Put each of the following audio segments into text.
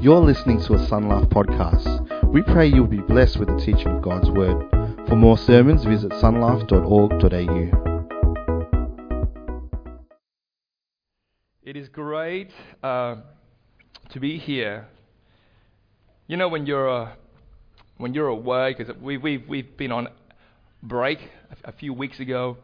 You're listening to a Sun Life podcast. We pray you'll be blessed with the teaching of God's Word. For more sermons, visit sunlife.org.au. It is great to be here. You know, when you're away, because we've been on break a few weeks ago,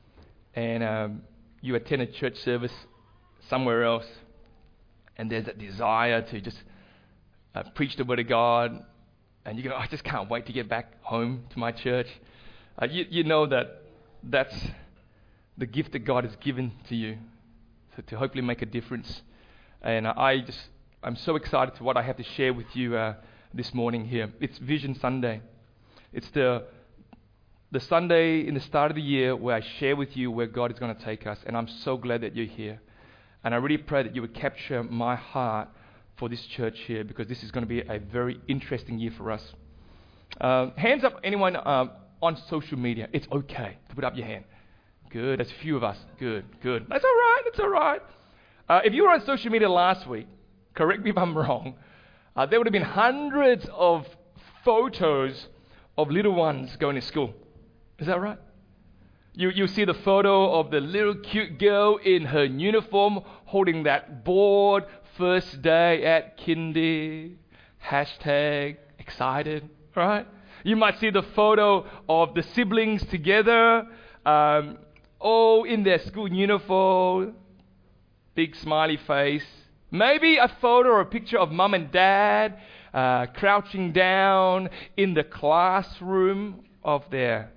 and you attended church service somewhere else, and there's that desire to just preach the Word of God, and you go, I just can't wait to get back home to my church. You know that's the gift that God has given to you, to hopefully make a difference. And I'm so excited to what I have to share with you this morning here. It's Vision Sunday. It's the Sunday in the start of the year where I share with you where God is going to take us, and I'm so glad that you're here. And I really pray that you would capture my heart for this church here, because this is going to be a very interesting year for us. Hands up, anyone on social media. It's okay to put up your hand. Good, there's a few of us. Good. That's all right. If you were on social media last week, correct me if I'm wrong, there would have been hundreds of photos of little ones going to school. Is that right? You see the photo of the little cute girl in her uniform holding that board, first day at kindy, #excited, right? You might see the photo of the siblings together, all in their school uniform, big smiley face. Maybe a photo or a picture of mum and dad crouching down in the classroom of their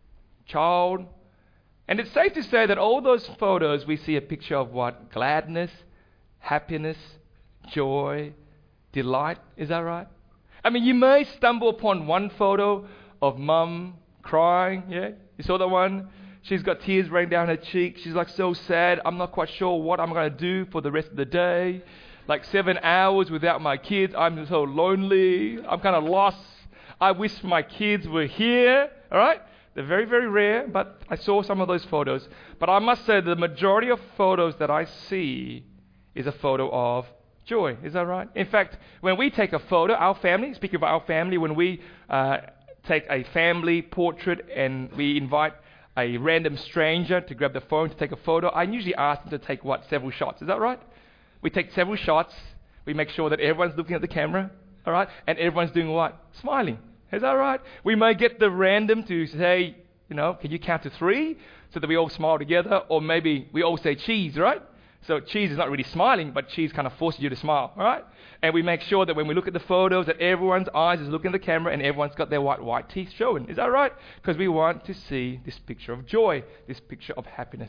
child. And it's safe to say that all those photos, we see a picture of what? Gladness, happiness, joy, delight. Is that right? I mean, you may stumble upon one photo of mum crying. Yeah, you saw that one? She's got tears running down her cheek. She's like so sad. I'm not quite sure what I'm going to do for the rest of the day. Like 7 hours without my kids. I'm so lonely. I'm kind of lost. I wish my kids were here. All right? They're very, very rare, but I saw some of those photos. But I must say the majority of photos that I see is a photo of joy. Is that right? In fact, when we take a photo, our family, speaking of our family, when we take a family portrait and we invite a random stranger to grab the phone to take a photo, I usually ask them to take, several shots. Is that right? We take several shots. We make sure that everyone's looking at the camera, all right? And everyone's doing what? Smiling. Is that right? We may get the random to say, can you count to 3 so that we all smile together? Or maybe we all say cheese, right? So cheese is not really smiling, but cheese kind of forces you to smile, all right? And we make sure that when we look at the photos that everyone's eyes is looking at the camera and everyone's got their white teeth showing. Is that right? Because we want to see this picture of joy, this picture of happiness.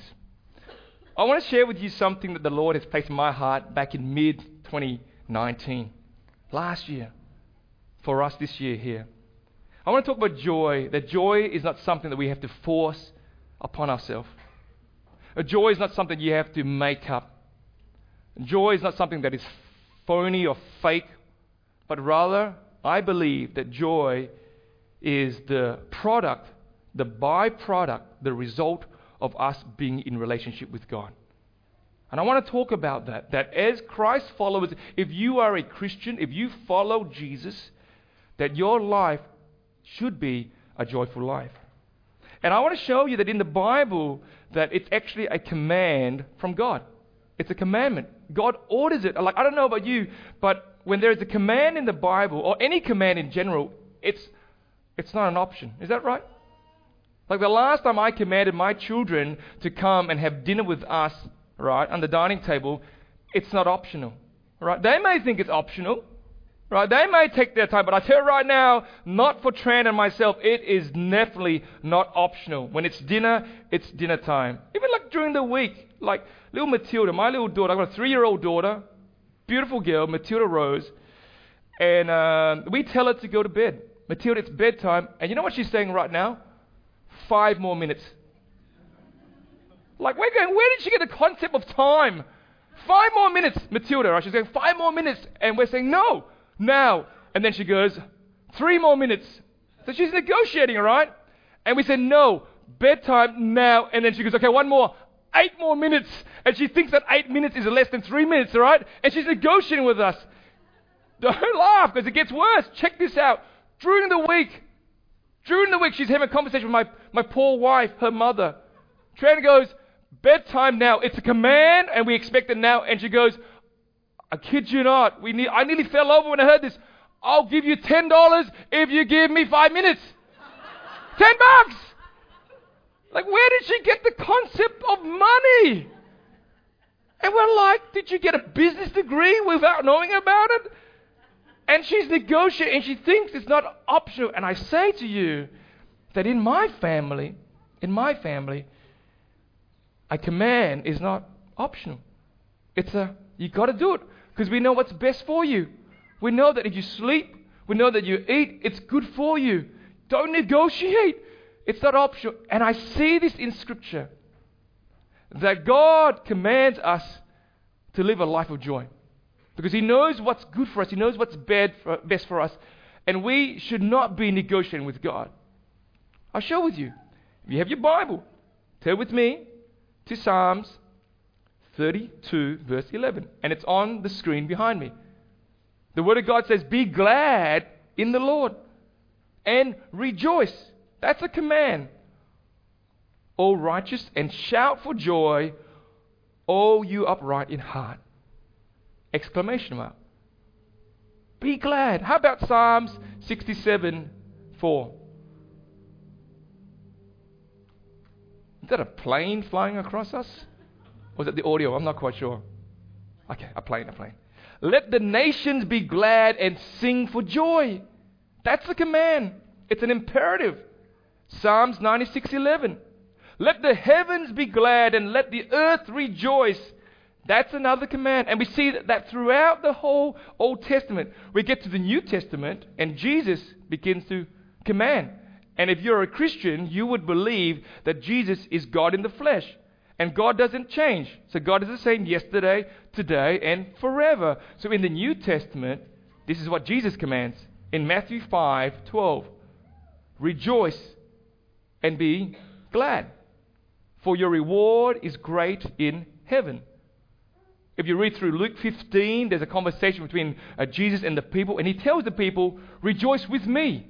I want to share with you something that the Lord has placed in my heart back in mid-2019, last year, for us this year here. I want to talk about joy, that joy is not something that we have to force upon ourselves. A joy is not something you have to make up. Joy is not something that is phony or fake, but rather, I believe that joy is the product, the byproduct, the result of us being in relationship with God. And I want to talk about that as Christ followers, if you are a Christian, if you follow Jesus, that your life should be a joyful life. And I want to show you that in the Bible that it's actually a command from God. It's a commandment. God orders it. Like, I don't know about you, but when there is a command in the Bible, or any command in general, it's not an option. Is that right? Like the last time I commanded my children to come and have dinner with us, right, on the dining table, it's not optional. Right? They may think it's optional. Right, they may take their time, but I tell you right now, not for Tran and myself, it is definitely not optional. When it's dinner time. Even like during the week, like little Matilda, my little daughter, I've got a 3-year-old daughter, beautiful girl, Matilda Rose, and we tell her to go to bed. Matilda, it's bedtime, and you know what she's saying right now? 5 more minutes. Like we're going, where did she get the concept of time? 5 more minutes, Matilda, right? She's going 5 more minutes, and we're saying no. Now, and then she goes, 3 more minutes. So she's negotiating, all right? And we said, no, bedtime now. And then she goes, okay, 1 more, 8 more minutes. And she thinks that 8 minutes is less than 3 minutes, all right? And she's negotiating with us. Don't laugh, because it gets worse. Check this out. During the week, she's having a conversation with my poor wife, her mother. Trina goes, bedtime now. It's a command, and we expect it now. And she goes, I kid you not. I nearly fell over when I heard this. I'll give you $10 if you give me 5 minutes. $10! Like, where did she get the concept of money? And we're like, did you get a business degree without knowing about it? And she's negotiating, and she thinks it's not optional. And I say to you that in my family, a command is not optional. You got to do it, because we know what's best for you. We know that if you sleep, we know that you eat, it's good for you. Don't negotiate. It's not optional. And I see this in Scripture, that God commands us to live a life of joy, because He knows what's good for us. He knows what's best for us. And we should not be negotiating with God. I'll share with you. If you have your Bible, turn with me to Psalms 32, verse 11. And it's on the screen behind me. The Word of God says, be glad in the Lord and rejoice. That's a command. O righteous, and shout for joy, O you upright in heart. Exclamation mark. Be glad. How about Psalms 67, 4? Is that a plane flying across us? Or is that the audio? I'm not quite sure. Okay, a plane. Let the nations be glad and sing for joy. That's a command. It's an imperative. Psalms 96:11. Let the heavens be glad and let the earth rejoice. That's another command. And we see that throughout the whole Old Testament. We get to the New Testament and Jesus begins to command. And if you're a Christian, you would believe that Jesus is God in the flesh. And God doesn't change. So God is the same yesterday, today, and forever. So in the New Testament, this is what Jesus commands. In Matthew 5:12, rejoice and be glad, for your reward is great in heaven. If you read through Luke 15, there's a conversation between Jesus and the people, and He tells the people, rejoice with me.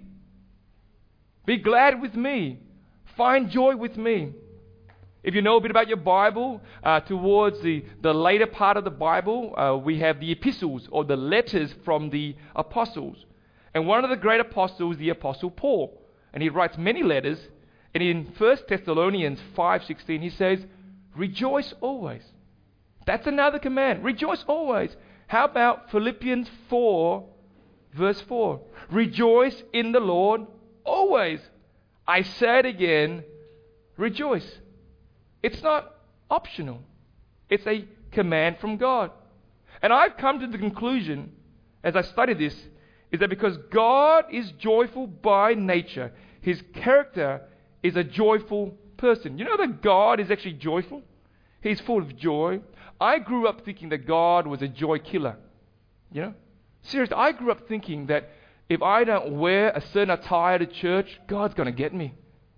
Be glad with me. Find joy with me. If you know a bit about your Bible, towards the later part of the Bible, we have the epistles, or the letters from the apostles. And one of the great apostles, the Apostle Paul. And he writes many letters. And in 1 Thessalonians 5:16, he says, rejoice always. That's another command. Rejoice always. How about Philippians 4, verse 4? Rejoice in the Lord always. I say it again, rejoice. It's not optional. It's a command from God. And I've come to the conclusion, as I studied this, is that because God is joyful by nature, His character is a joyful person. You know that God is actually joyful? He's full of joy. I grew up thinking that God was a joy killer. You know? Seriously, I grew up thinking that if I don't wear a certain attire to church, God's going to get me.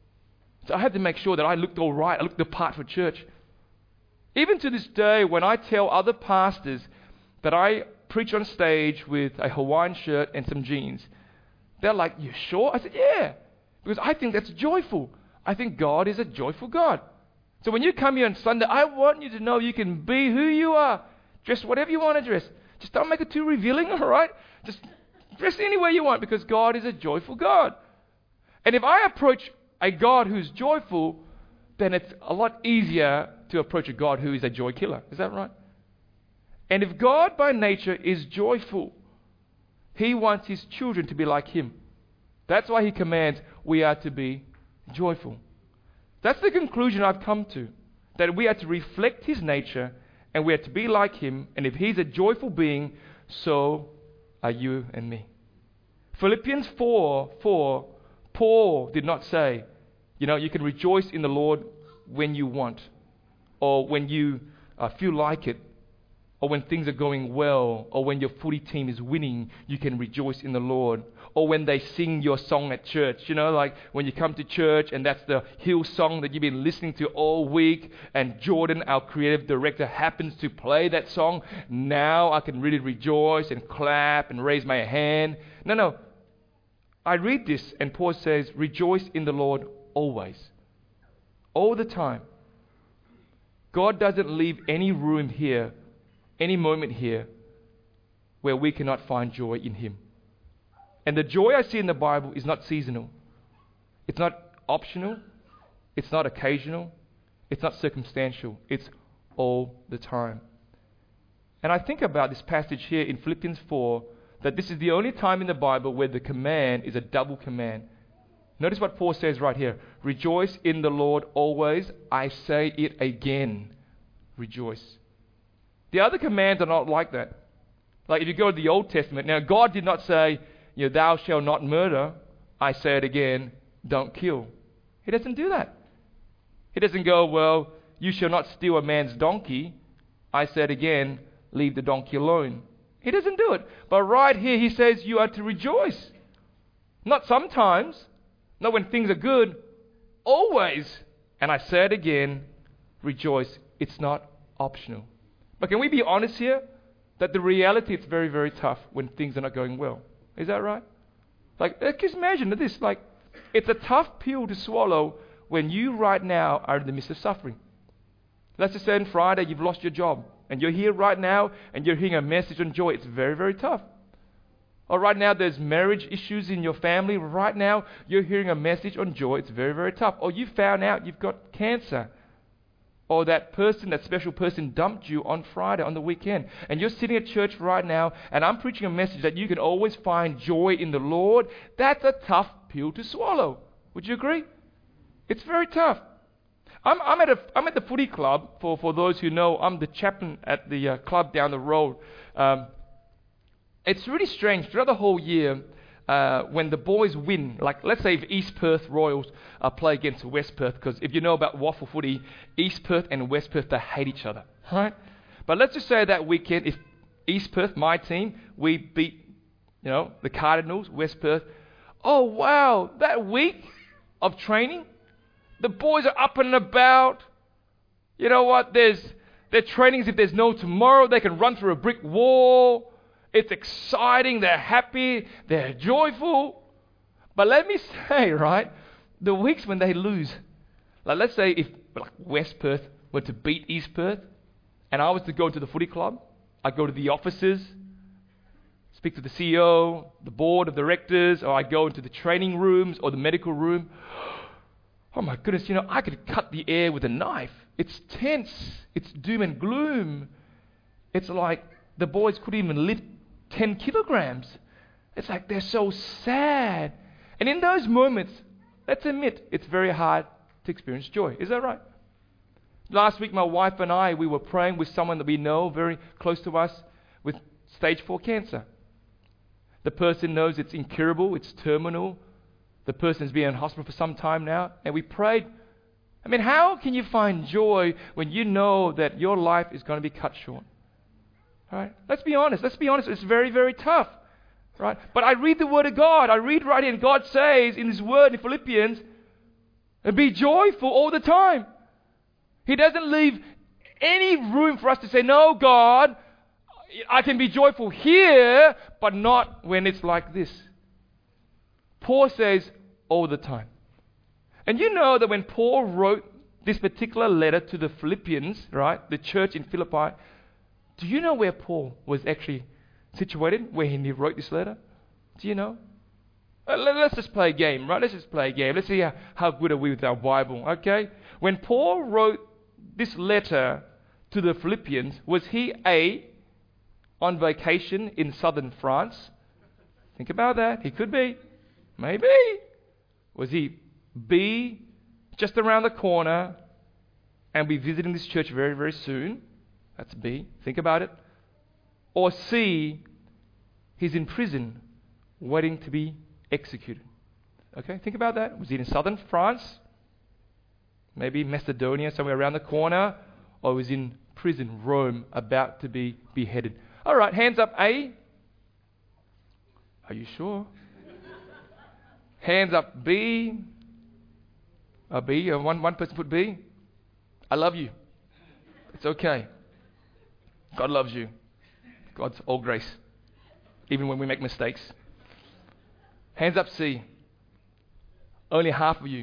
So I had to make sure that I looked all right, I looked the part for church. Even to this day, when I tell other pastors that I preach on stage with a Hawaiian shirt and some jeans, they're like, you sure? I said, yeah. Because I think that's joyful. I think God is a joyful God. So when you come here on Sunday, I want you to know you can be who you are. Dress whatever you want to dress. Just don't make it too revealing, all right? Just dress any way you want, because God is a joyful God. And if I approach a God who's joyful, then it's a lot easier to approach a God who is a joy killer. Is that right? And if God by nature is joyful, He wants His children to be like Him. That's why He commands we are to be joyful. That's the conclusion I've come to, that we are to reflect His nature and we are to be like Him. And if He's a joyful being, so are you and me. Philippians 4:4, Paul did not say, you can rejoice in the Lord when you want or when you feel like it. or when things are going well, or when your footy team is winning, you can rejoice in the Lord. Or when they sing your song at church, like when you come to church and that's the Hill song that you've been listening to all week, and Jordan, our creative director, happens to play that song. Now I can really rejoice and clap and raise my hand. No. I read this and Paul says, rejoice in the Lord always. All the time. God doesn't leave any room here, any moment here, where we cannot find joy in Him. And the joy I see in the Bible is not seasonal. It's not optional. It's not occasional. It's not circumstantial. It's all the time. And I think about this passage here in Philippians 4, that this is the only time in the Bible where the command is a double command. Notice what Paul says right here. Rejoice in the Lord always. I say it again. Rejoice. The other commands are not like that. Like if you go to the Old Testament, now God did not say, thou shalt not murder. I say it again, don't kill. He doesn't do that. He doesn't go, well, you shall not steal a man's donkey. I say it again, leave the donkey alone. He doesn't do it. But right here he says you are to rejoice. Not sometimes, not when things are good, always. And I say it again, rejoice. It's not optional. But can we be honest here? That the reality is very, very tough when things are not going well. Is that right? Just imagine this. It's a tough pill to swallow when you right now are in the midst of suffering. Let's just say on Friday you've lost your job. And you're here right now and you're hearing a message on joy. It's very, very tough. Or right now there's marriage issues in your family. Right now you're hearing a message on joy. It's very, very tough. Or you found out you've got cancer. Or that special person dumped you on Friday, on the weekend. And you're sitting at church right now, and I'm preaching a message that you can always find joy in the Lord. That's a tough pill to swallow. Would you agree? It's very tough. I'm at the footy club, for those who know. I'm the chaplain at the club down the road. It's really strange. Throughout the whole year, when the boys win, let's say if East Perth Royals play against West Perth, because if you know about waffle footy, East Perth and West Perth, they hate each other, right? But let's just say that weekend, if East Perth, my team, we beat, the Cardinals, West Perth. Oh wow, that week of training, the boys are up and about. You know what? Their trainings, if there's no tomorrow, they can run through a brick wall. It's exciting, they're happy, they're joyful. But let me say, right, the weeks when they lose, let's say if West Perth were to beat East Perth, and I was to go to the footy club, I go to the offices, speak to the CEO, the board of directors, or I go into the training rooms or the medical room. Oh my goodness, I could cut the air with a knife. It's tense, it's doom and gloom. It's like the boys couldn't even lift 10 kilograms. It's like they're so sad. And in those moments, let's admit, it's very hard to experience joy. Is that right? Last week, my wife and I, we were praying with someone that we know very close to us with stage 4 cancer. The person knows it's incurable, it's terminal. The person's been in hospital for some time now. And we prayed. How can you find joy when you know that your life is going to be cut short? All right? Let's be honest. It's very, very tough. Right? But I read the Word of God. I read right in. God says in His Word in Philippians, and be joyful all the time. He doesn't leave any room for us to say, no, God, I can be joyful here, but not when it's like this. Paul says all the time. And you know that when Paul wrote this particular letter to the Philippians, right, the church in Philippi, do you know where Paul was actually situated, where he wrote this letter? Do you know? Let's just play a game, right? Let's just play a game. Let's see how good are we with our Bible, okay? When Paul wrote this letter to the Philippians, was he A, on vacation in southern France? Think about that. He could be. Maybe. Was he B, just around the corner, and be visiting this church very, very soon? That's B. Think about it. Or C, he's in prison, waiting to be executed. Okay, think about that. Was he in southern France? Maybe Macedonia, somewhere around the corner? Or was he in prison, Rome, about to be beheaded. All right, hands up, A. Are you sure? Hands up, B. B, one person put B. I love you. It's okay. God loves you. God's all grace, even when we make mistakes. Hands up, C. Only half of you.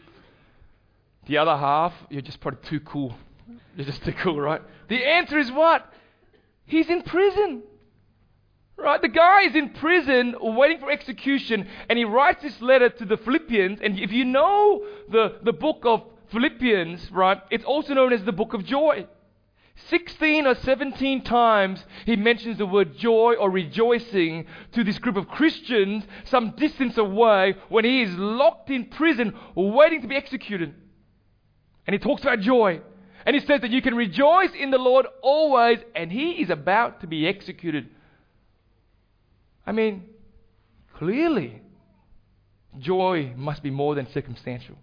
The other half, you're just probably too cool. You're just too cool, right? The answer is what? He's in prison. Right? The guy is in prison waiting for execution, and he writes this letter to the Philippians. And if you know the book of Philippians, right, it's also known as the book of joy. 16 or 17 times he mentions the word joy or rejoicing to this group of Christians some distance away when he is locked in prison waiting to be executed. And he talks about joy. And he says that you can rejoice in the Lord always, and he is about to be executed. I mean, clearly, joy must be more than circumstantial.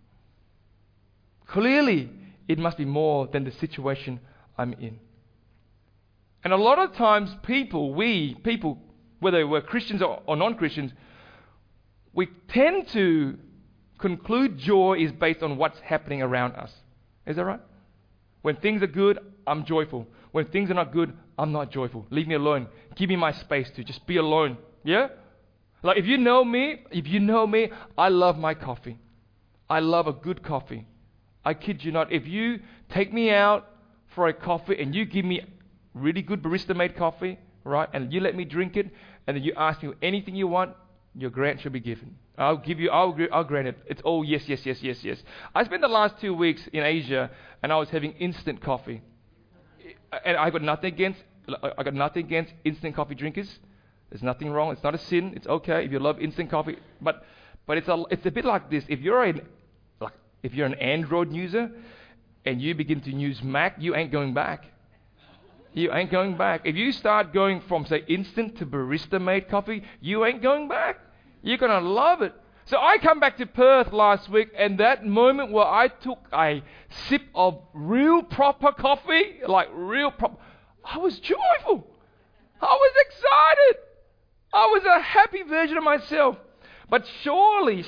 Clearly, it must be more than the situation I'm in. And a lot of times people, whether we're Christians or non-Christians, we tend to conclude joy is based on what's happening around us. Is that right? When things are good, I'm joyful. When things are not good, I'm not joyful. Leave me alone. Give me my space to just be alone. Yeah? Like if you know me, I love my coffee. I love a good coffee. I kid you not. If you take me out for a coffee and you give me really good barista-made coffee, right, and you let me drink it, and then you ask me anything you want, your grant shall be given. I'll grant it. It's all yes. I spent the last 2 weeks in Asia, and I was having instant coffee. And I got nothing against instant coffee drinkers. There's nothing wrong. It's not a sin. It's okay if you love instant coffee. But it's a bit like this. If you're an Android user and you begin to use Mac, you ain't going back. You ain't going back. If you start going from, say, instant to barista-made coffee, you ain't going back. You're going to love it. So I come back to Perth last week, and that moment where I took a sip of real proper coffee, I was joyful. I was excited. I was a happy version of myself. But surely,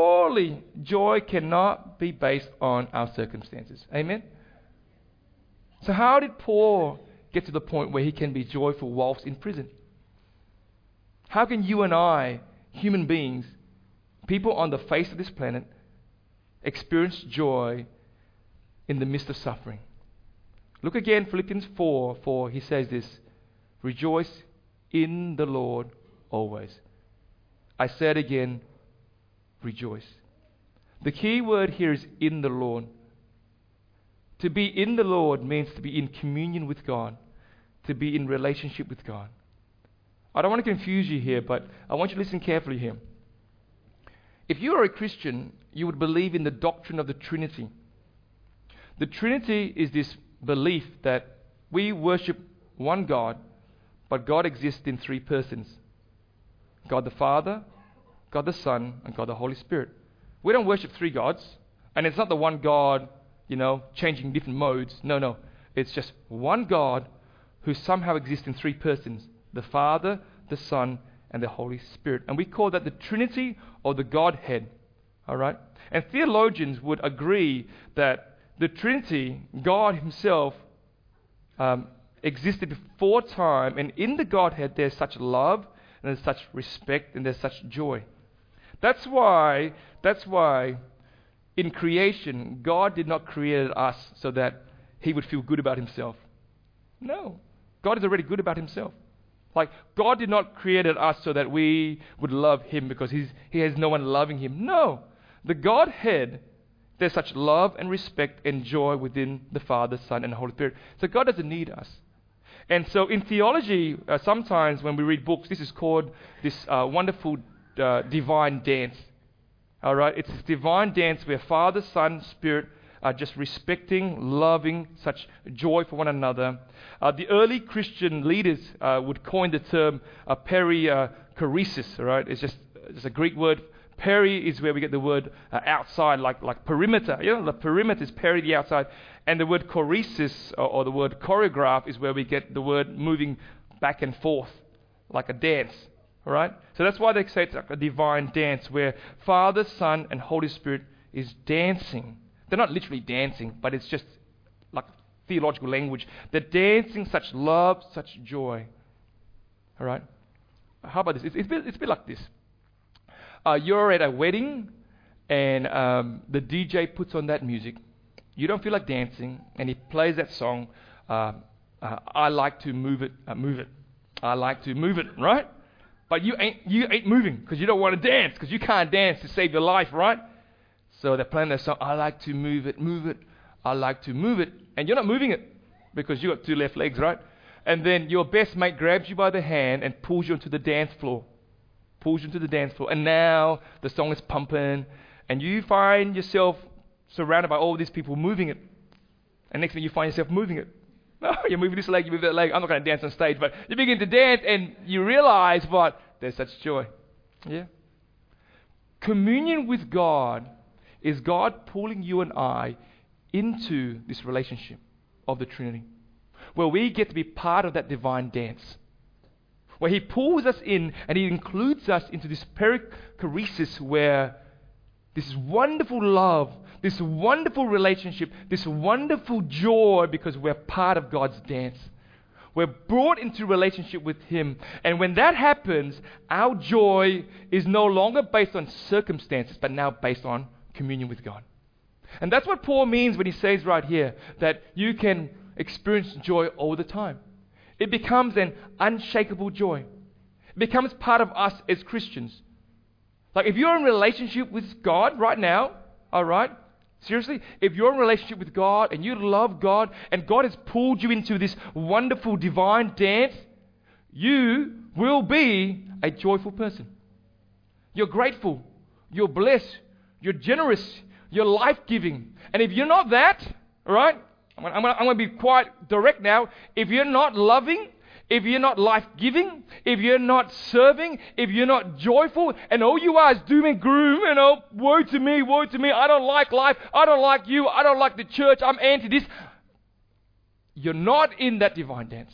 joy cannot be based on our circumstances. Amen? So how did Paul get to the point where he can be joyful whilst in prison? How can you and I, human beings, people on the face of this planet, experience joy in the midst of suffering? Look again, Philippians 4, he says this, rejoice in the Lord always. I said again, rejoice. The key word here is in the Lord. To be in the Lord means to be in communion with God, to be in relationship with God. I don't want to confuse you here, but I want you to listen carefully here. If you are a Christian, you would believe in the doctrine of the Trinity. The Trinity is this belief that we worship one God, but God exists in three persons. God the Father, God the Son, and God the Holy Spirit. We don't worship three gods, and it's not the one God, changing different modes. No. It's just one God who somehow exists in three persons. The Father, the Son, and the Holy Spirit. And we call that the Trinity or the Godhead. All right? And theologians would agree that the Trinity, God himself, existed before time, and in the Godhead there's such love, and there's such respect, and there's such joy. That's why in creation, God did not create us so that he would feel good about himself. No. God is already good about himself. Like, God did not create us so that we would love him because he has no one loving him. No. The Godhead, there's such love and respect and joy within the Father, Son, and the Holy Spirit. So God doesn't need us. And so in theology, sometimes when we read books, this is called this wonderful divine dance. All right? It's this divine dance where Father, Son, Spirit are just respecting, loving, such joy for one another. The early Christian leaders would coin the term perichoresis. Right? It's just a Greek word, Peri is where we get the word outside, like perimeter. The perimeter is peri, the outside. And the word choresis, or the word choreograph, is where we get the word moving back and forth, like a dance. All right? So that's why they say it's like a divine dance, where Father, Son, and Holy Spirit is dancing. They're not literally dancing, but it's just like theological language. They're dancing such love, such joy. All right? How about this? It's a bit like this. You're at a wedding, and the DJ puts on that music. You don't feel like dancing, and he plays that song. I like to move it, move it. I like to move it, right? But you ain't moving because you don't want to dance, because you can't dance to save your life, right? So they're playing that song. I like to move it, move it. I like to move it, and you're not moving it because you got two left legs, right? And then your best mate grabs you by the hand and pulls you onto the dance floor. And now the song is pumping, and you find yourself surrounded by all these people moving it. And next thing you find yourself moving it. No, you're moving this leg, you move that leg. I'm not going to dance on stage, but you begin to dance, and you realize what? There's such joy. Yeah. Communion with God is God pulling you and I into this relationship of the Trinity, where we get to be part of that divine dance, where He pulls us in and He includes us into this perichoresis, where this wonderful love, this wonderful relationship, this wonderful joy, because we're part of God's dance. We're brought into relationship with Him. And when that happens, our joy is no longer based on circumstances, but now based on communion with God. And that's what Paul means when he says right here that you can experience joy all the time. It becomes an unshakable joy. It becomes part of us as Christians. Like if you're in relationship with God right now, all right, seriously, if you're in relationship with God and you love God and God has pulled you into this wonderful divine dance, you will be a joyful person. You're grateful. You're blessed. You're generous. You're life-giving. And if you're not that, all right, I'm going to be quite direct now. If you're not loving, if you're not life-giving, if you're not serving, if you're not joyful, and all you are is doom and gloom, woe to me, I don't like life, I don't like you, I don't like the church, I'm anti this. You're not in that divine dance.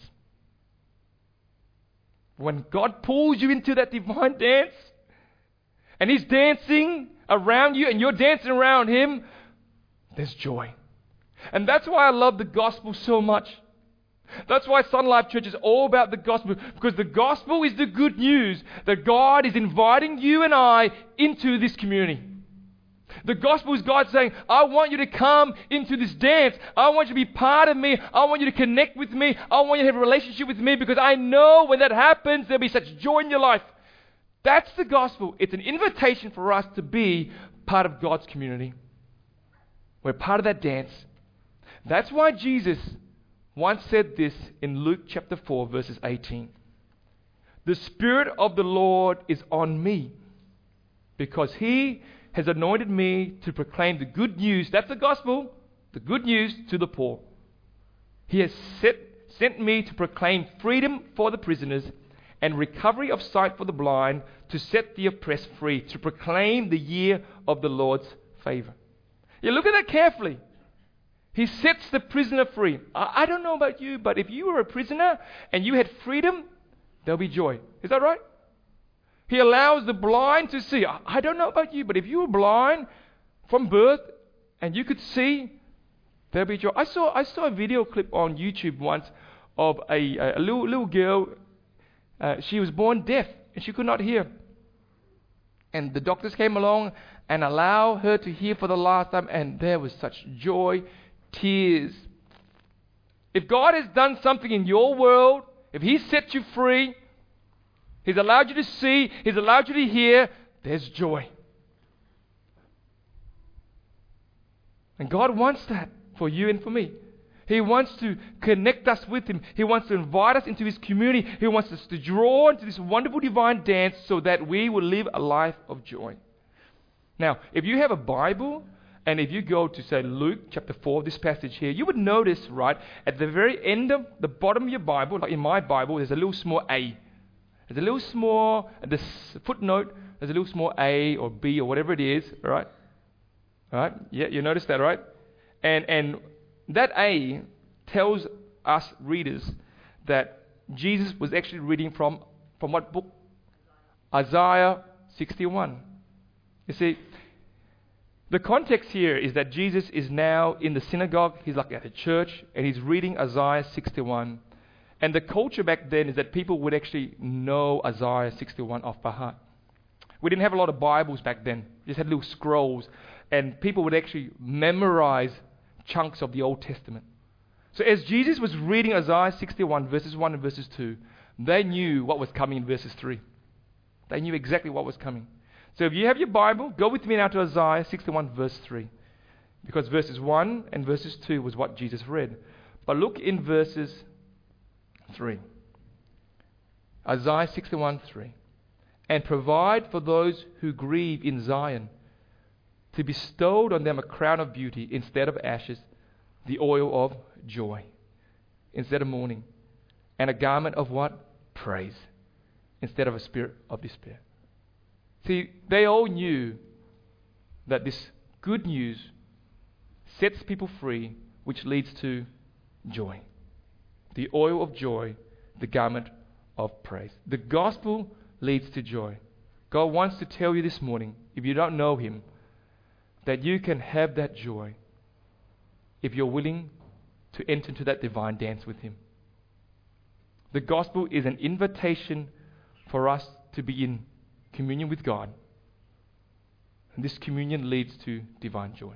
When God pulls you into that divine dance, and He's dancing around you, and you're dancing around Him, there's joy. And that's why I love the gospel so much. That's why Sun Life Church is all about the gospel, because the gospel is the good news that God is inviting you and I into this community. The gospel is God saying, I want you to come into this dance. I want you to be part of me. I want you to connect with me. I want you to have a relationship with me, because I know when that happens, there'll be such joy in your life. That's the gospel. It's an invitation for us to be part of God's community. We're part of that dance. That's why Jesus once said this in Luke chapter 4, verses 18. The Spirit of the Lord is on me, because He has anointed me to proclaim the good news. That's the gospel, the good news to the poor. He has sent me to proclaim freedom for the prisoners and recovery of sight for the blind, to set the oppressed free, to proclaim the year of the Lord's favor. You look at that carefully. He sets the prisoner free. I don't know about you, but if you were a prisoner and you had freedom, there'll be joy. Is that right? He allows the blind to see. I don't know about you, but if you were blind from birth and you could see, there'll be joy. I saw a video clip on YouTube once of a little girl. She was born deaf and she could not hear. And the doctors came along and allowed her to hear for the last time, and there was such joy, tears. If God has done something in your world, if He set you free, He's allowed you to see, He's allowed you to hear, there's joy. And God wants that for you and for me. He wants to connect us with Him. He wants to invite us into His community. He wants us to draw into this wonderful divine dance so that we will live a life of joy. Now, if you have a Bible, and if you go to, say, Luke chapter 4, this passage here, you would notice, right, at the very end of the bottom of your Bible, like in my Bible, there's a little small A. There's there's a little small, at the footnote, there's a little small A or B or whatever it is, right? Right? Yeah, you notice that, right? And that A tells us readers that Jesus was actually reading from what book? Isaiah 61. You see, the context here is that Jesus is now in the synagogue, he's like at a church, and he's reading Isaiah 61. And the culture back then is that people would actually know Isaiah 61 off by heart. We didn't have a lot of Bibles back then. We just had little scrolls, and people would actually memorize chunks of the Old Testament. So as Jesus was reading Isaiah 61, verses 1 and verses 2, they knew what was coming in verses 3. They knew exactly what was coming. So if you have your Bible, go with me now to Isaiah 61, verse 3. Because verses 1 and verses 2 was what Jesus read. But look in verses 3. Isaiah 61, 3. And provide for those who grieve in Zion, to bestow on them a crown of beauty instead of ashes, the oil of joy instead of mourning, and a garment of what? Praise instead of a spirit of despair. See, they all knew that this good news sets people free, which leads to joy. The oil of joy, the garment of praise. The gospel leads to joy. God wants to tell you this morning, if you don't know Him, that you can have that joy if you're willing to enter into that divine dance with Him. The gospel is an invitation for us to be in communion with God. And this communion leads to divine joy.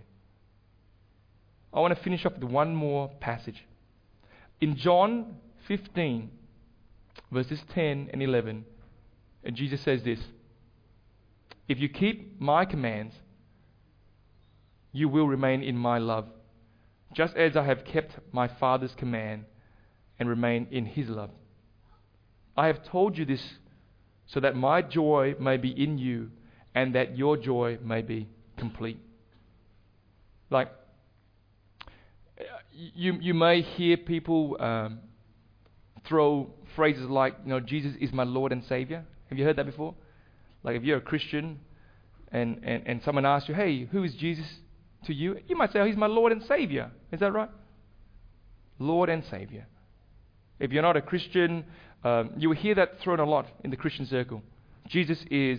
I want to finish off with one more passage. In John 15, verses 10 and 11, and Jesus says this: if you keep my commands, you will remain in my love, just as I have kept my Father's command and remain in His love. I have told you this so that my joy may be in you and that your joy may be complete. Like, you may hear people throw phrases like, Jesus is my Lord and Savior. Have you heard that before? Like if you're a Christian and someone asks you, hey, who is Jesus to you? You might say, oh, He's my Lord and Savior. Is that right? Lord and Savior. If you're not a Christian, you will hear that thrown a lot in the Christian circle. Jesus is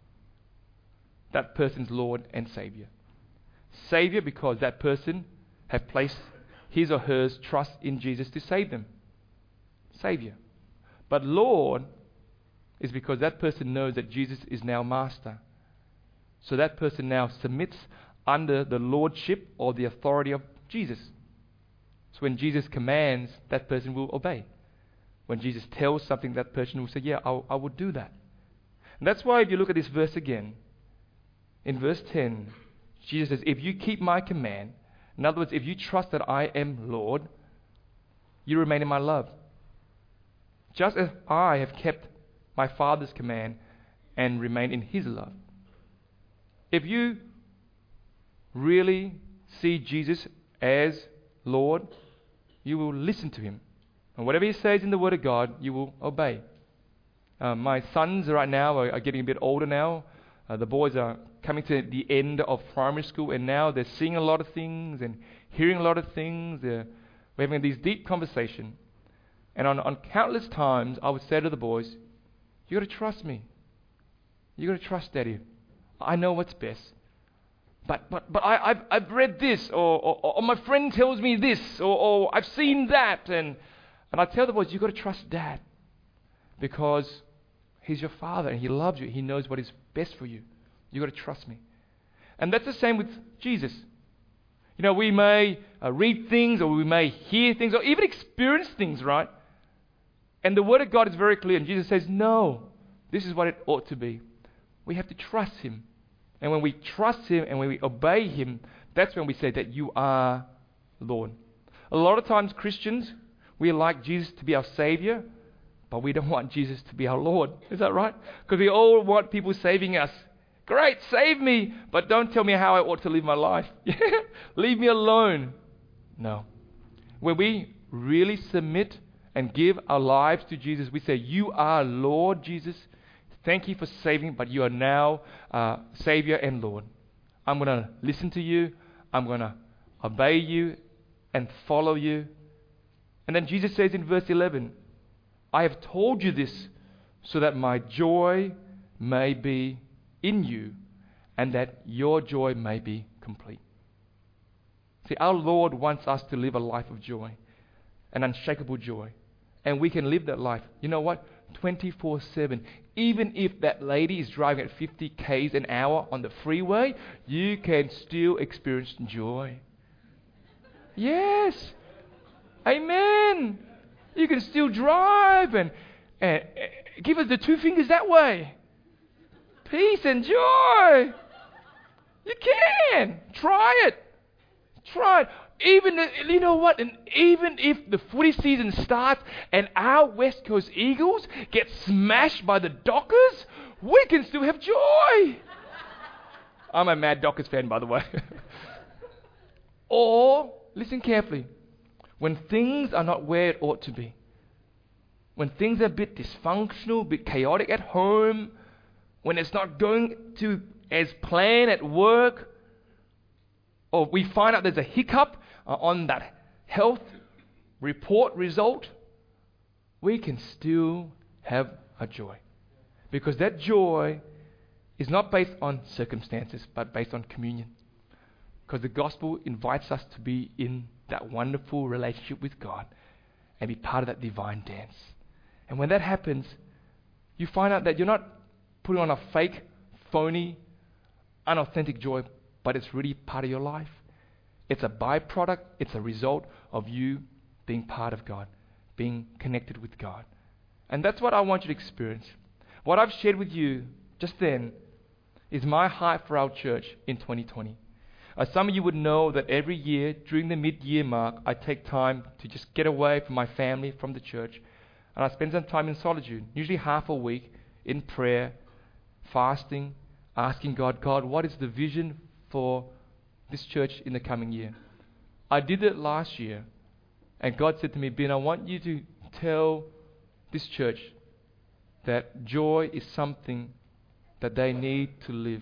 that person's Lord and Savior. Savior because that person have placed his or her trust in Jesus to save them. Savior. But Lord is because that person knows that Jesus is now Master. So that person now submits under the lordship or the authority of Jesus. So when Jesus commands, that person will obey. When Jesus tells something, that person will say, yeah, I will do that. And that's why if you look at this verse again, in verse 10, Jesus says, if you keep my command, in other words, if you trust that I am Lord, you remain in my love. Just as I have kept my Father's command and remain in His love. If you really see Jesus as Lord, you will listen to Him. And whatever He says in the Word of God, you will obey. My sons right now are getting a bit older now. The boys are coming to the end of primary school, and now they're seeing a lot of things and hearing a lot of things. We're having these deep conversations. And on countless times, I would say to the boys, you got to trust me. You got to trust Daddy. I know what's best. But I've read this, or my friend tells me this, or I've seen that, and I tell the boys, you got to trust Dad, because He's your Father and He loves you. He knows what is best for you. You got to trust me. And that's the same with Jesus. We may read things, or we may hear things, or even experience things, right? And the Word of God is very clear, and Jesus says, no, this is what it ought to be. We have to trust Him. And when we trust Him and when we obey Him, that's when we say that you are Lord. A lot of times Christians, we like Jesus to be our Savior, but we don't want Jesus to be our Lord. Is that right? Because we all want people saving us. Great, save me, but don't tell me how I ought to live my life. Leave me alone. No. When we really submit and give our lives to Jesus, we say, you are Lord Jesus. Thank you for saving, but you are now Savior and Lord. I'm going to listen to you. I'm going to obey you and follow you. And then Jesus says in verse 11, I have told you this so that my joy may be in you and that your joy may be complete. See, our Lord wants us to live a life of joy, an unshakable joy. And we can live that life. You know what? 24/7. Even if that lady is driving at 50 k's an hour on the freeway, you can still experience joy. Yes. Amen. You can still drive and give us the two fingers that way. Peace and joy. You can. Try it. Try it. You know what? And even if the footy season starts and our West Coast Eagles get smashed by the Dockers, we can still have joy. I'm a mad Dockers fan, by the way. Or, listen carefully, when things are not where it ought to be, when things are a bit dysfunctional, a bit chaotic at home, when it's not going to as planned at work, or we find out there's a hiccup on that health report result, we can still have a joy. Because that joy is not based on circumstances, but based on communion. Because the gospel invites us to be in that wonderful relationship with God and be part of that divine dance. And when that happens, you find out that you're not putting on a fake, phony, unauthentic joy, but it's really part of your life. It's a byproduct, it's a result of you being part of God, being connected with God. And that's what I want you to experience. What I've shared with you just then is my heart for our church in 2020. Some of you would know that every year during the mid-year mark, I take time to just get away from my family, from the church, and I spend some time in solitude, usually half a week, in prayer, fasting, asking God, what is the vision for this church in the coming year? I did it last year, and God said to me, Ben, I want you to tell this church that joy is something that they need to live.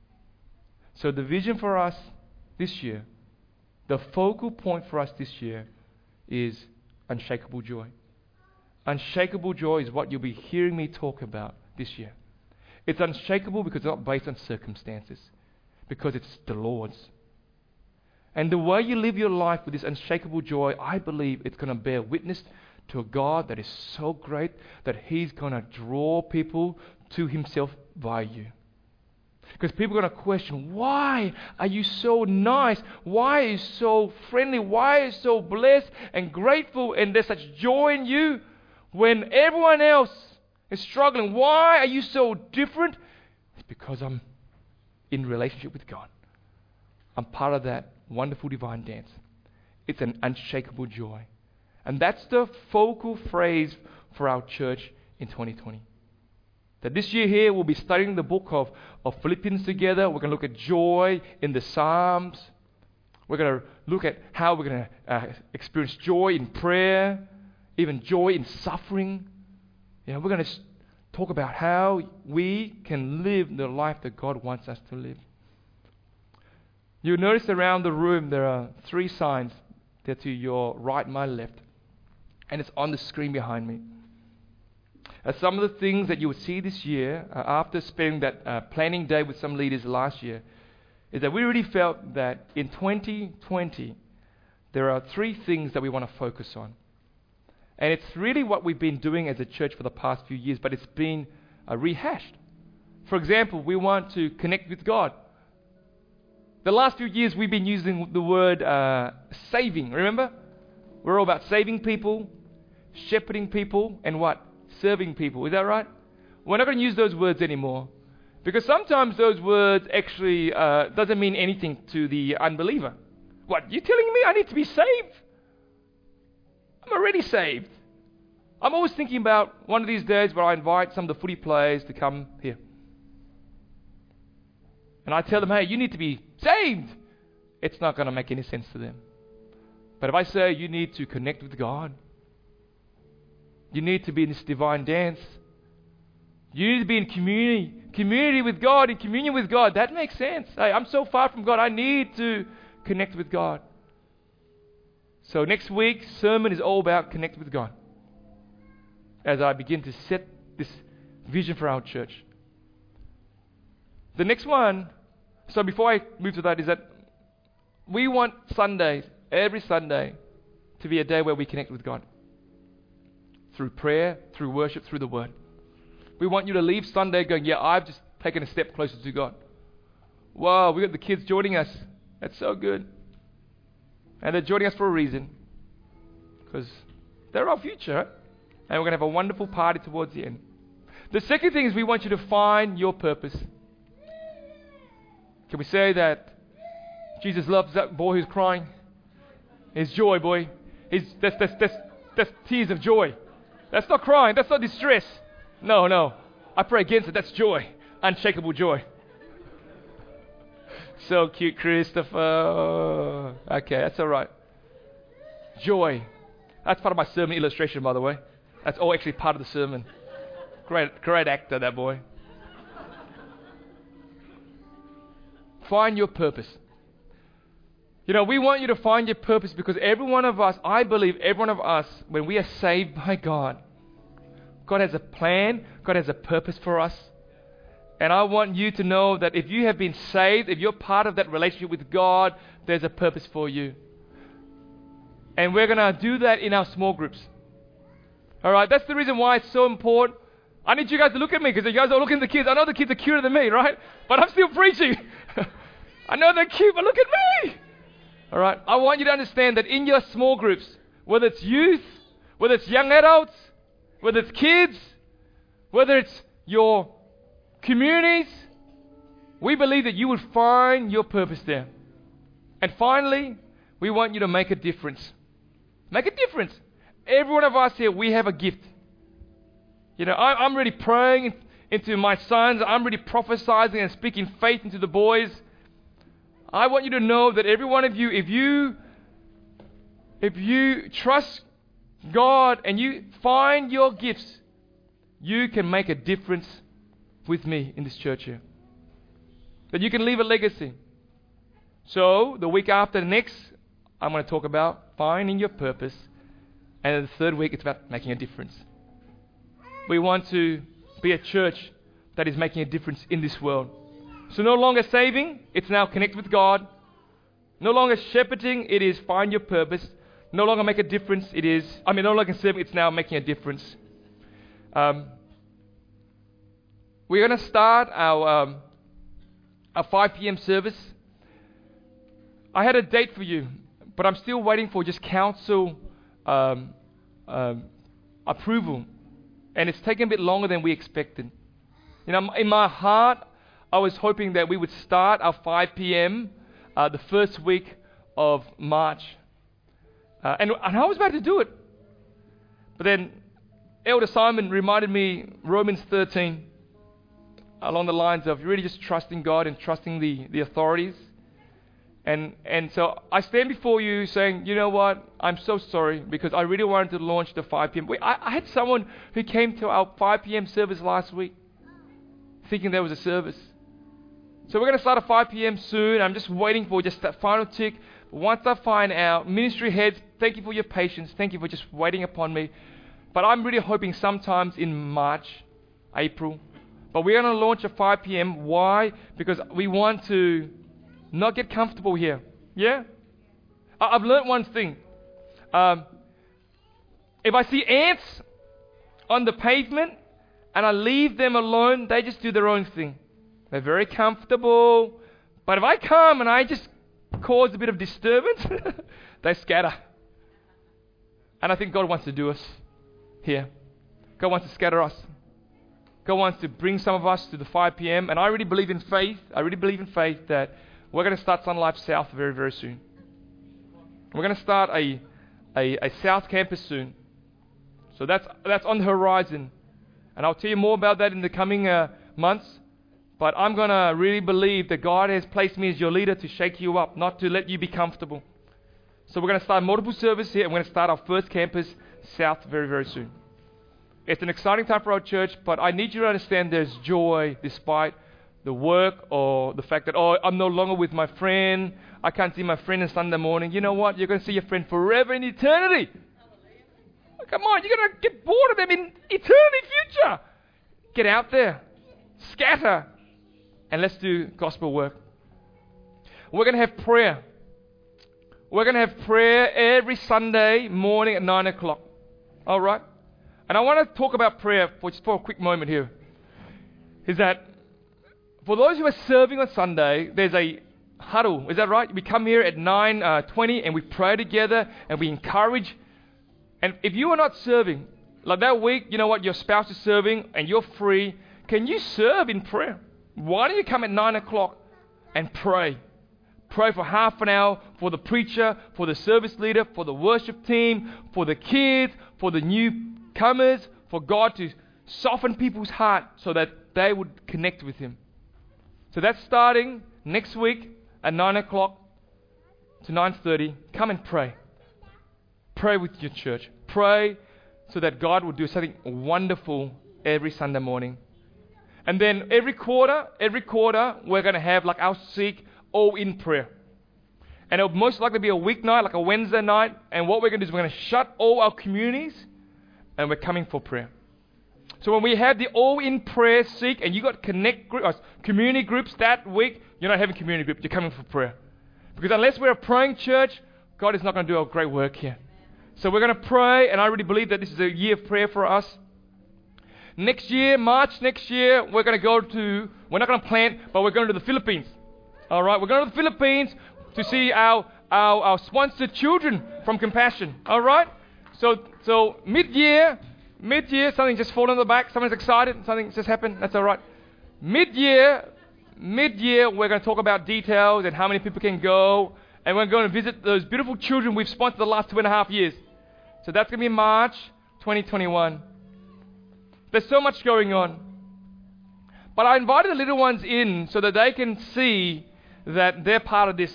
So the vision for us this year, the focal point for us this year is unshakable joy. Unshakable joy is what you'll be hearing me talk about this year. It's unshakable because it's not based on circumstances, because it's the Lord's. And the way you live your life with this unshakable joy, I believe it's going to bear witness to a God that is so great that He's going to draw people to Himself by you. Because people are going to question, why are you so nice? Why are you so friendly? Why are you so blessed and grateful and there's such joy in you when everyone else is struggling? Why are you so different? It's because I'm in relationship with God. I'm part of that wonderful divine dance. It's an unshakable joy. And that's the focal phrase for our church in 2020. That this year here we'll be studying the book of Philippians together. We're going to look at joy in the Psalms. We're going to look at how we're going to experience joy in prayer, even joy in suffering. We're going to talk about how we can live the life that God wants us to live. You'll notice around the room there are 3 signs. They're to your right and my left. And it's on the screen behind me. Some of the things that you will see this year, after spending that planning day with some leaders last year, is that we really felt that in 2020, there are 3 things that we want to focus on. And it's really what we've been doing as a church for the past few years, but it's been rehashed. For example, we want to connect with God. The last few years we've been using the word saving, remember? We're all about saving people, shepherding people, and what? Serving people. Is that right? We're not going to use those words anymore. Because sometimes those words actually doesn't mean anything to the unbeliever. What, you telling me I need to be saved? I'm already saved. I'm always thinking about one of these days where I invite some of the footy players to come here. And I tell them, hey, you need to be saved. It's not going to make any sense to them. But if I say you need to connect with God, You need to be in this divine dance. You need to be in community with God, in communion with God. That makes sense. Hey, I'm so far from God. I need to connect with God. So next week's sermon is all about connect with God. As I begin to set this vision for our church. The next one, so before I move to that, is that we want Sundays, every Sunday, to be a day where we connect with God. Through prayer, through worship, through the Word. We want you to leave Sunday going, yeah, I've just taken a step closer to God. Wow, we got the kids joining us. That's so good. And they're joining us for a reason. Because they're our future. And we're going to have a wonderful party towards the end. The second thing is we want you to find your purpose. Can we say Jesus loves that boy who's crying? His joy, boy. That's tears of joy. That's not crying. That's not distress. No. I pray against it. That's joy. Unshakable joy. So cute, Christopher. Okay, that's all right. Joy. That's part of my sermon illustration, by the way. That's all actually part of the sermon. Great actor, that boy. Find your purpose. We want you to find your purpose because every one of us, I believe every one of us, when we are saved by God, God has a plan, God has a purpose for us. And I want you to know that if you have been saved, if you're part of that relationship with God, there's a purpose for you. And we're going to do that in our small groups. Alright, that's the reason why it's so important. I need you guys to look at me because you guys are looking at the kids. I know the kids are cuter than me, right? But I'm still preaching. I know they're cute, but look at me. Alright, I want you to understand that in your small groups, whether it's youth, whether it's young adults, whether it's kids, whether it's your communities, we believe that you would find your purpose there. And finally, we want you to make a difference. Make a difference. Every one of us here, we have a gift. I'm really praying into my sons. I'm really prophesying and speaking faith into the boys. I want you to know that every one of you, if you trust God and you find your gifts, you can make a difference with me in this church here. That you can leave a legacy. So, the week after next, I'm going to talk about finding your purpose. And the third week, it's about making a difference. We want to be a church that is making a difference in this world. So no longer saving, it's now connect with God. No longer shepherding, it is find your purpose. No longer make a difference, no longer serving, it's now making a difference. We're going to start our 5 p.m. service. I had a date for you, but I'm still waiting for just council approval. And it's taken a bit longer than we expected. In my heart, I was hoping that we would start our 5 p.m. The first week of March. And I was about to do it. But then Elder Simon reminded me Romans 13 along the lines of really just trusting God and trusting the authorities. And so I stand before you saying, you know what, I'm so sorry because I really wanted to launch the 5 p.m. I had someone who came to our 5 p.m. service last week thinking there was a service. So we're going to start at 5 p.m. soon. I'm just waiting for just that final tick. Once I find out, ministry heads, thank you for your patience. Thank you for just waiting upon me. But I'm really hoping sometimes in March, April. But we're going to launch at 5 p.m. Why? Because we want to not get comfortable here. Yeah? I've learned one thing. If I see ants on the pavement and I leave them alone, they just do their own thing. They're very comfortable. But if I come and I just cause a bit of disturbance, they scatter. And I think God wants to do us here. God wants to scatter us. God wants to bring some of us to the 5 p.m. And I really believe in faith. That we're going to start Sun Life South very, very soon. We're going to start a South campus soon. So that's on the horizon. And I'll tell you more about that in the coming months. But I'm going to really believe that God has placed me as your leader to shake you up, not to let you be comfortable. So we're going to start multiple services here, and we're going to start our first campus South very, very soon. It's an exciting time for our church, but I need you to understand there's joy despite the work or the fact that, I'm no longer with my friend. I can't see my friend on Sunday morning. You know what? You're going to see your friend forever in eternity. Come on, you're going to get bored of them in eternity future. Get out there. Scatter. And let's do gospel work. We're going to have prayer. We're going to have prayer every Sunday morning at 9 o'clock. All right? And I want to talk about prayer just for a quick moment here. Is that for those who are serving on Sunday, there's a huddle. Is that right? We come here at 9:20 and we pray together and we encourage. And if you are not serving, like that week, you know what, your spouse is serving and you're free, can you serve in prayer? Why don't you come at 9 o'clock and pray? Pray for half an hour for the preacher, for the service leader, for the worship team, for the kids, for the newcomers, for God to soften people's heart so that they would connect with Him. So that's starting next week at 9 o'clock to 9:30. Come and pray. Pray with your church. Pray so that God will do something wonderful every Sunday morning. And then every quarter, we're going to have like our Seek all in prayer. And it'll most likely be a weeknight, like a Wednesday night. And what we're going to do is we're going to shut all our communities and we're coming for prayer. So when we have the all-in prayer Seek, and you got community groups that week, you're not having community groups, you're coming for prayer. Because unless we're a praying church, God is not going to do a great work here. So we're going to pray, and I really believe that this is a year of prayer for us. Next year, March next year, we're not going to plant, but we're going to the Philippines. All right, we're going to the Philippines to see our sponsored children from Compassion. All right, so mid-year, something just fallen on the back. Someone's excited. Something just happened. That's all right. Mid-year, we're going to talk about details and how many people can go. And we're going to visit those beautiful children we've sponsored the last 2.5 years. So that's going to be March 2021. There's so much going on. But I invited the little ones in so that they can see that they're part of this.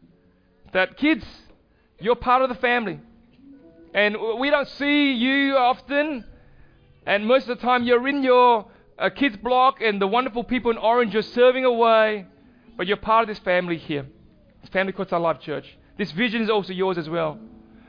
That kids, you're part of the family. And we don't see you often. And most of the time you're in your kids block and the wonderful people in orange are serving away. But you're part of this family here. This family called Sun Life Church. This vision is also yours as well.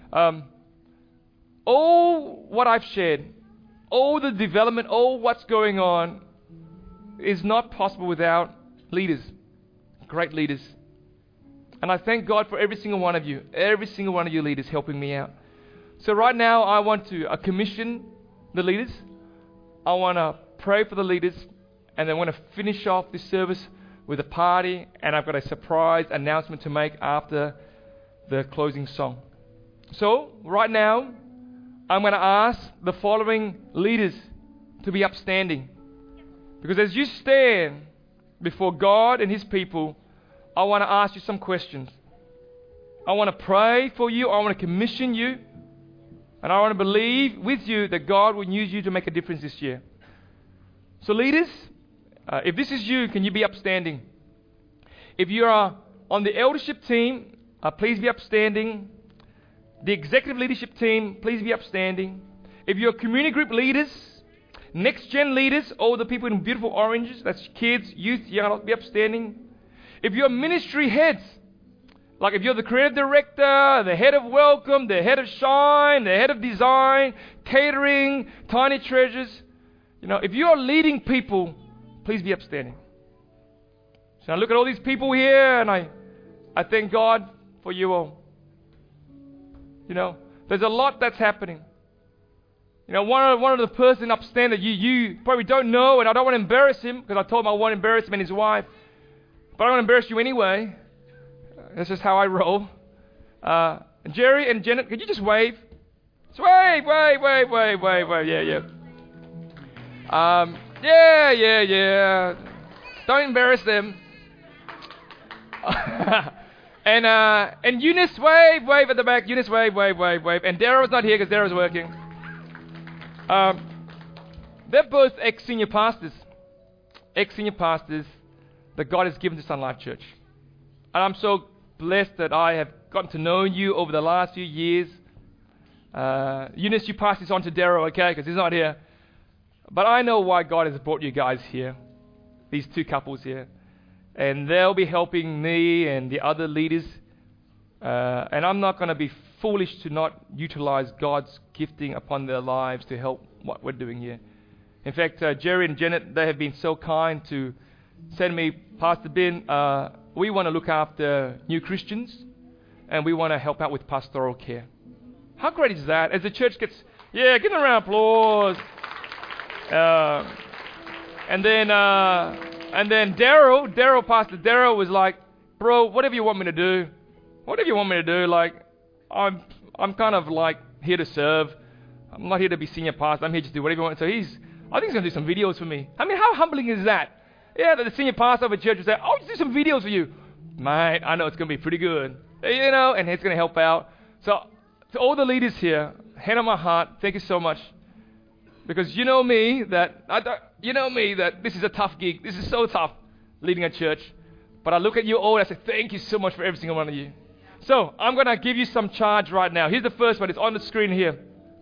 All what I've shared, all the development, all what's going on is not possible without leaders. Great leaders. And I thank God for every single one of you leaders helping me out. So right now I want to commission the leaders. I want to pray for the leaders, and then I want to finish off this service with a party, and I've got a surprise announcement to make after the closing song. So right now I'm going to ask the following leaders to be upstanding. Because as you stand before God and His people, I want to ask you some questions. I want to pray for you. I want to commission you. And I want to believe with you that God will use you to make a difference this year. So leaders, if this is you, can you be upstanding? If you are on the eldership team, please be upstanding. The executive leadership team, please be upstanding. If you're community group leaders, next gen leaders, all the people in beautiful oranges, that's kids, youth, young adults, be upstanding. If you're ministry heads, like if you're the creative director, the head of welcome, the head of shine, the head of design, catering, tiny treasures, if you are leading people, please be upstanding. So I look at all these people here and I thank God for you all. There's a lot that's happening. One of the person upstanding that you probably don't know, and I don't want to embarrass him because I told him I won't embarrass him and his wife. But I don't want to embarrass you anyway. That's just how I roll. Jerry and Janet, could you just wave? Just wave. Yeah. Don't embarrass them. And Eunice, wave at the back. Eunice, wave. And Daryl's not here because Daryl's working. They're both ex-senior pastors that God has given to Sun Life Church. And I'm so blessed that I have gotten to know you over the last few years. Eunice, you pass this on to Daryl, okay, because he's not here. But I know why God has brought you guys here, these two couples here. And they'll be helping me and the other leaders. And I'm not going to be foolish to not utilize God's gifting upon their lives to help what we're doing here. In fact, Jerry and Janet, they have been so kind to send me, Pastor Ben, we want to look after new Christians and we want to help out with pastoral care. How great is that? As the church gets, give them a round of applause. And then Daryl, Pastor Daryl was like, bro, whatever you want me to do. Like, I'm kind of like here to serve. I'm not here to be senior pastor. I'm here just to do whatever you want. So I think he's going to do some videos for me. I mean, how humbling is that? Yeah, that the senior pastor of a church will say, I'll just do some videos for you. Mate, I know it's going to be pretty good. And it's going to help out. So to all the leaders here, hand on my heart, thank you so much. Because you know me that this is a tough gig. This is so tough, leading a church. But I look at you all and I say, thank you so much for every single one of you. So I'm going to give you some charge right now. Here's the first one. It's on the screen here.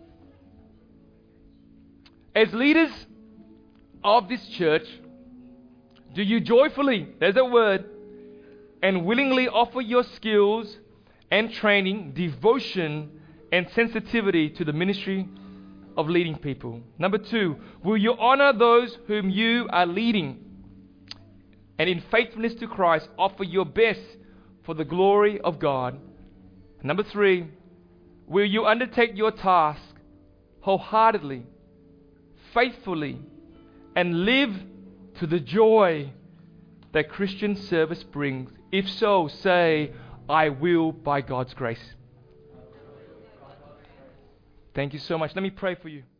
As leaders of this church, do you joyfully, there's a word, and willingly offer your skills and training, devotion, and sensitivity to the ministry of leading people? Number 2, will you honor those whom you are leading? And in faithfulness to Christ, offer your best for the glory of God. Number 3, will you undertake your task wholeheartedly, faithfully, and live to the joy that Christian service brings? If so, say, I will by God's grace. Thank you so much. Let me pray for you.